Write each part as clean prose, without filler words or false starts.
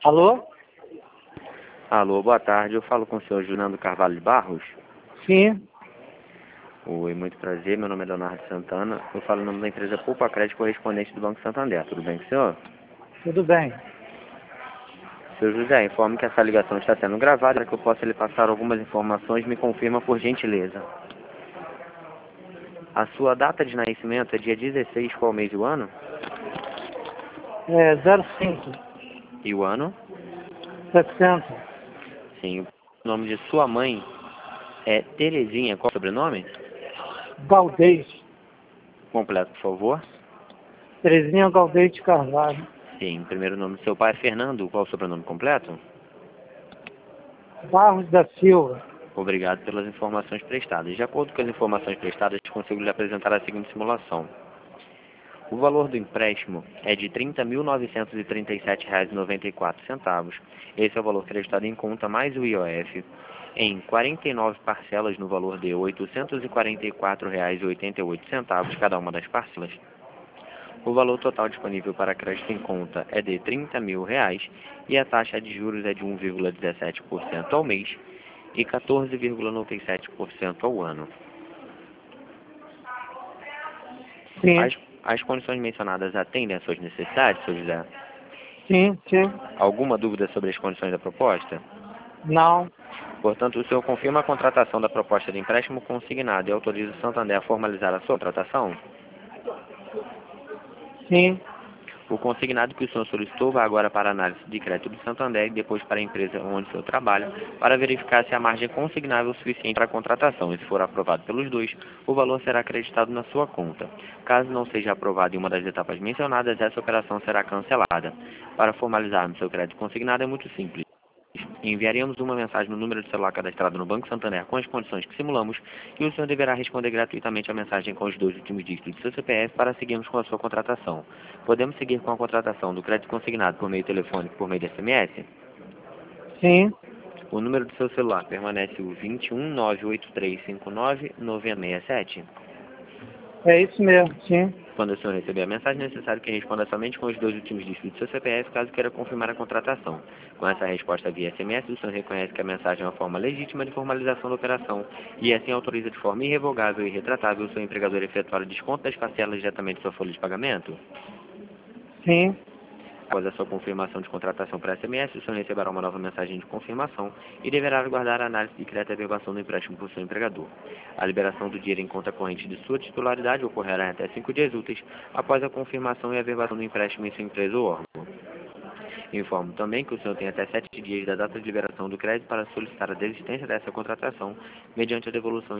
Alô? Alô, boa tarde. Eu falo com o senhor Junando Carvalho de Barros. Sim. Oi, muito prazer. Meu nome é Leonardo Santana. Eu falo em nome da empresa Poupa Crédito, correspondente do Banco Santander. Tudo bem com o senhor? Tudo bem. Senhor José, informo que essa ligação está sendo gravada. Para que eu possa lhe passar algumas informações, me confirma por gentileza. A sua data de nascimento é dia 16, qual mês do ano? 05 E o ano? 60. Sim. O nome de sua mãe é Terezinha. Qual é o sobrenome? Galdês. Completo, por favor. Terezinha Galdês de Carvalho. Sim. O primeiro nome do seu pai é Fernando. Qual é o sobrenome completo? Barros da Silva. Obrigado pelas informações prestadas. De acordo com as informações prestadas, consigo lhe apresentar a seguinte simulação. O valor do empréstimo é de R$ 30.937,94. Esse é o valor creditado em conta mais o IOF em 49 parcelas no valor de R$ 844,88 cada uma das parcelas. O valor total disponível para crédito em conta é de R$ 30 mil e a taxa de juros é de 1,17% ao mês e 14,97% ao ano. Sim. As condições mencionadas atendem às suas necessidades, Sr. José? Sim. Alguma dúvida sobre as condições da proposta? Não. Portanto, o senhor confirma a contratação da proposta de empréstimo consignado e autoriza o Santander a formalizar a sua contratação? Sim. O consignado que o senhor solicitou vai agora para a análise de crédito do Santander e depois para a empresa onde o senhor trabalha, para verificar se a margem é consignável o suficiente para a contratação. E se for aprovado pelos dois, o valor será acreditado na sua conta. Caso não seja aprovado em uma das etapas mencionadas, essa operação será cancelada. Para formalizarmos seu crédito consignado é muito simples. Enviaremos uma mensagem no número de celular cadastrado no Banco Santander com as condições que simulamos e o senhor deverá responder gratuitamente a mensagem com os 2 últimos dígitos do seu CPF para seguirmos com a sua contratação. Podemos seguir com a contratação do crédito consignado por meio telefônico por meio de SMS? Sim. O número do seu celular permanece o 21983599067. É isso mesmo. Sim. Quando o senhor receber a mensagem, é necessário que responda somente com os 2 últimos dígitos do seu CPF, caso queira confirmar a contratação. Com essa resposta via SMS, o senhor reconhece que a mensagem é uma forma legítima de formalização da operação e assim autoriza de forma irrevogável e irretratável o seu empregador a efetuar o desconto das parcelas diretamente da sua folha de pagamento? Sim. Após a sua confirmação de contratação por SMS, o senhor receberá uma nova mensagem de confirmação e deverá aguardar a análise de crédito e averbação do empréstimo por seu empregador. A liberação do dinheiro em conta corrente de sua titularidade ocorrerá em até 5 dias úteis após a confirmação e averbação do empréstimo em sua empresa ou órgão. Informo também que o senhor tem até 7 dias da data de liberação do crédito para solicitar a desistência dessa contratação mediante a devolução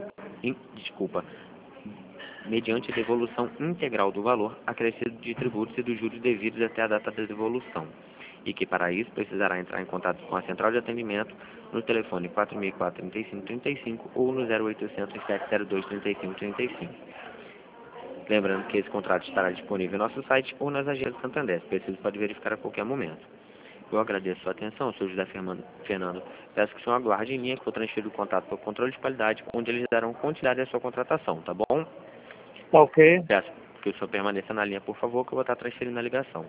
mediante a devolução integral do valor acrescido de tributos e dos juros devidos até a data da devolução, e que para isso precisará entrar em contato com a central de atendimento no telefone 4004-3535 ou no 0800-702-3535. Lembrando que esse contrato estará disponível no nosso site ou nas agências Santander, se preciso pode verificar a qualquer momento. Eu agradeço a sua atenção, Sr. José Fernando. Peço que o senhor aguarde em linha que for transferido o contato para o controle de qualidade, onde eles darão continuidade à sua contratação, tá bom? Tá ok. Peço que o senhor permaneça na linha, por favor, que eu vou estar transferindo a ligação.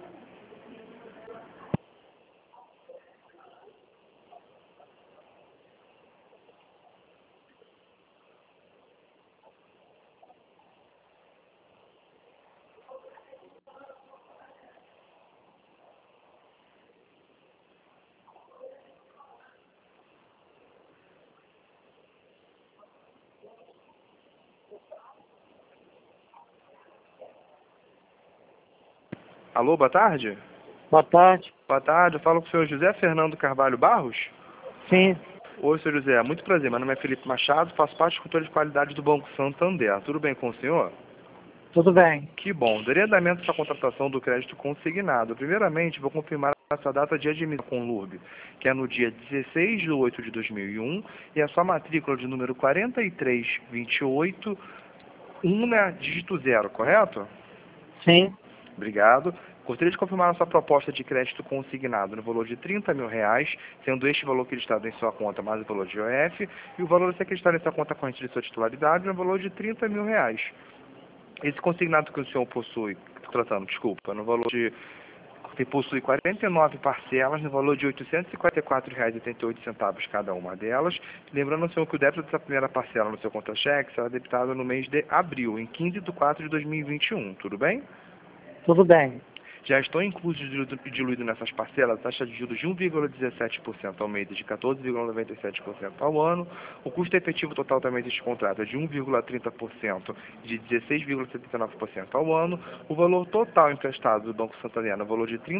Alô, boa tarde? Boa tarde. Boa tarde, eu falo com o senhor José Fernando Carvalho Barros. Sim. Oi, senhor José, muito prazer. Meu nome é Felipe Machado, faço parte do controle de qualidade do Banco Santander. Tudo bem com o senhor? Tudo bem. Que bom. Darei andamento para a contratação do crédito consignado. Primeiramente, vou confirmar essa data de admissão com o LURB, que é no dia 16 de 8 de 2001, e a sua matrícula de número 4328, 1, né, dígito 0, correto? Sim. Obrigado. Gostaria de confirmar a sua proposta de crédito consignado no valor de R$ 30 mil, sendo este valor acreditado em sua conta mais o valor de IOF, e o valor a ser acreditado em sua conta corrente de sua titularidade no valor de R$ 30 mil. Esse consignado que o senhor possui, no valor de que possui 49 parcelas no valor de R$ 844,88 cada uma delas. Lembrando, senhor, que o débito dessa primeira parcela no seu contra-cheque será debitado no mês de abril, em 15/4 de 2021, tudo bem? Tudo bem. Já estão inclusos e diluídos nessas parcelas a taxa de juros de 1,17% ao mês e de 14,97% ao ano. O custo efetivo total também deste contrato é de 1,30% e de 16,79% ao ano. O valor total emprestado do Banco Santander é no valor de R$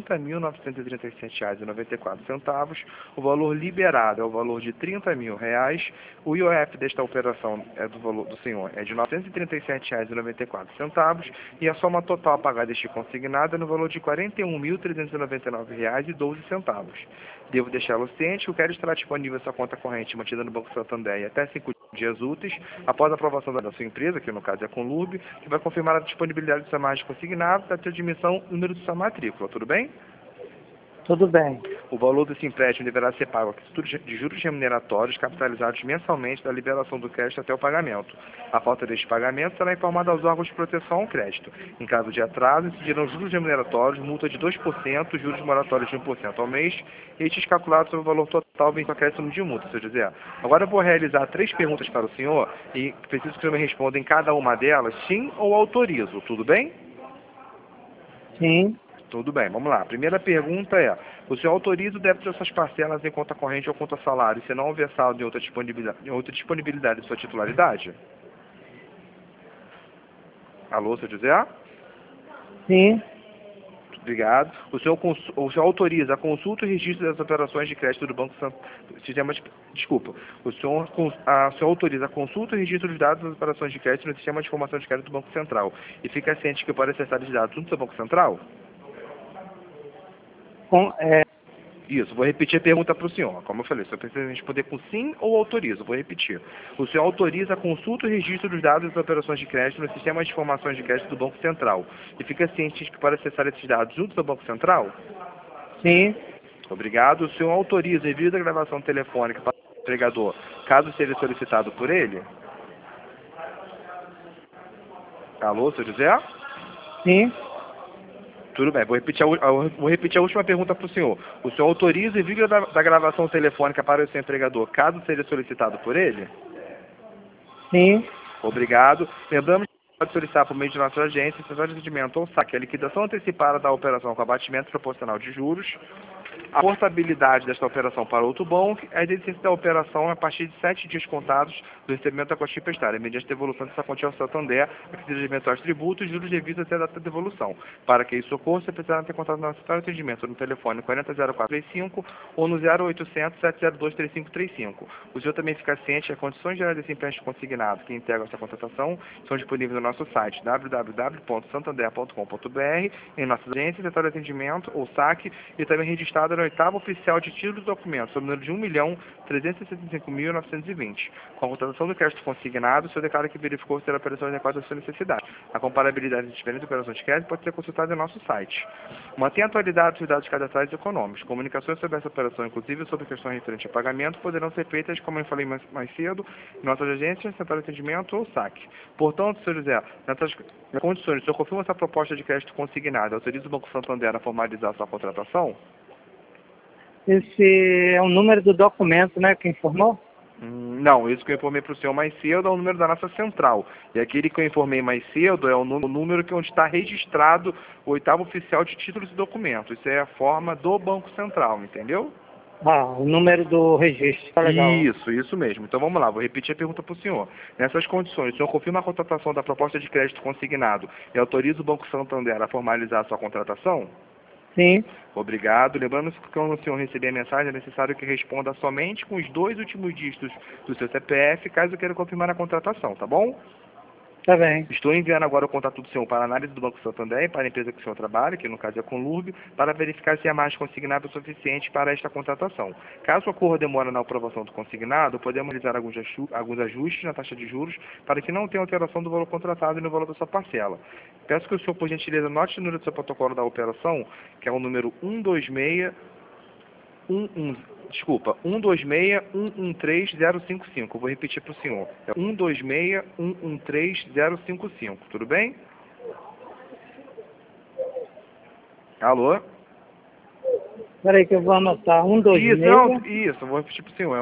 30.937,94. O valor liberado é o valor de R$ 30.000. O IOF desta operação do senhor é de R$ 937,94 e a soma total a pagar deste consignado é no valor de R$ 41.399,12. Devo deixá-lo ciente que o crédito estará disponível em sua conta corrente mantida no Banco Santander até 5 dias úteis, após a aprovação da sua empresa, que no caso é a Conlurb, que vai confirmar a disponibilidade do seu margem consignado, da sua admissão e número de sua matrícula, tudo bem? Tudo bem. O valor desse empréstimo deverá ser pago a título de juros remuneratórios capitalizados mensalmente da liberação do crédito até o pagamento. A falta deste pagamento será informada aos órgãos de proteção ao crédito. Em caso de atraso, incidirão juros remuneratórios, multa de 2%, juros moratórios de 1% ao mês, estes calculados sobre o valor total vem com acréscimo de multa, se eu dizer. Agora eu vou realizar 3 perguntas para o senhor e preciso que o senhor me responda em cada uma delas, sim ou autorizo, tudo bem? Sim. Tudo bem, vamos lá. A primeira pergunta é: o senhor autoriza o débito dessas parcelas em conta corrente ou conta salário, se não houver saldo em outra disponibilidade de sua titularidade? Alô, seu José? Sim. Obrigado. O senhor autoriza a consulta e registro das operações de crédito do Banco Sistema de... Desculpa. O senhor autoriza a consulta e registro dos dados das operações de crédito no Sistema de Informação de Crédito do Banco Central e fica ciente que pode acessar esses dados junto do seu Banco Central? Isso, vou repetir a pergunta para o senhor. Como eu falei, o senhor precisa responder com sim ou autoriza. Vou repetir. O senhor autoriza a consulta e registro dos dados das operações de crédito no Sistema de Informações de Crédito do Banco Central e fica ciente que para acessar esses dados junto do Banco Central? Sim. Obrigado. O senhor autoriza o envio da gravação telefônica para o empregador, caso seja solicitado por ele? Alô, seu José? Sim. Tudo bem, vou repetir a última pergunta para o senhor. O senhor autoriza o envio da gravação telefônica para o seu empregador, caso seja solicitado por ele? Sim. Obrigado. Lembramos que pode solicitar por meio de nossa agência, central de atendimento ou saque, a liquidação antecipada da operação com abatimento proporcional de juros, a portabilidade desta operação para outro banco, a existência da operação a partir de 7 dias contados do recebimento da quantia prestada, mediante a devolução dessa quantia ao Santander, aquisição de eventuais tributos e juros devidos até a data de devolução. Para que isso ocorra, você precisará ter contato na central de atendimento no telefone 400435 ou no 0800 702 3535. O senhor também fica ciente que as condições gerais desse empréstimo consignado que integram essa contratação são disponíveis no nosso site www.santander.com.br, em nossas agências, central de atendimento ou saque, e também registrado no oitavo oficial de títulos e documentos, sob o número de 1.365.920. Com a contratação do crédito consignado, o senhor declara que verificou ser a operação adequada à sua necessidade. A comparabilidade de diferentes operações de crédito pode ser consultada em nosso site. Mantenha a atualidade dos dados cadastrais e econômicos. Comunicações sobre essa operação, inclusive sobre questões referentes a pagamento, poderão ser feitas, como eu falei mais cedo, em nossas agências, central de atendimento ou saque. Portanto, senhor José, nessas condições, o senhor confirma essa proposta de crédito consignado, autoriza o Banco Santander a formalizar sua contratação? Esse é o número do documento, né, que informou? Não, isso que eu informei para o senhor mais cedo é o número da nossa central. E aquele que eu informei mais cedo é o número que onde está registrado o oitavo oficial de títulos e documentos. Isso é a forma do Banco Central, entendeu? Ah, o número do registro. Tá legal. Isso mesmo. Então vamos lá, vou repetir a pergunta para o senhor. Nessas condições, o senhor confirma a contratação da proposta de crédito consignado e autoriza o Banco Santander a formalizar a sua contratação? Sim. Obrigado. Lembrando que quando o senhor receber a mensagem, é necessário que responda somente com os 2 últimos dígitos do seu CPF, caso queira confirmar a contratação, tá bom? Tá bem. Estou enviando agora o contato do senhor para a análise do Banco Santander e para a empresa que o senhor trabalha, que no caso é a Conlurb, para verificar se a margem consignada é suficiente para esta contratação. Caso ocorra demora na aprovação do consignado, podemos realizar alguns ajustes na taxa de juros para que não tenha alteração do valor contratado e no valor da sua parcela. Peço que o senhor, por gentileza, anote o número do seu protocolo da operação, que é o número 126113055. Vou repetir para o senhor. É 126113055. Tudo bem? Alô? Peraí que eu vou anotar. Isso, não, 126. isso, eu vou repetir para o senhor, é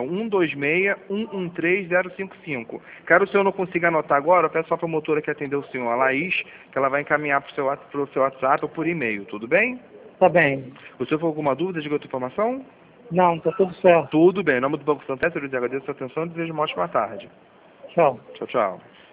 126-113-055. Caso o senhor não consiga anotar agora, eu peço à promotora que atendeu o senhor, a Laís, que ela vai encaminhar para o seu WhatsApp ou por e-mail, tudo bem? Tá bem. O senhor for alguma dúvida, diga outra informação? Não, tá tudo certo. Tudo bem, em nome do Banco Santander, eu lhes agradeço a sua atenção e desejo uma ótima tarde. Tchau. Tchau, tchau.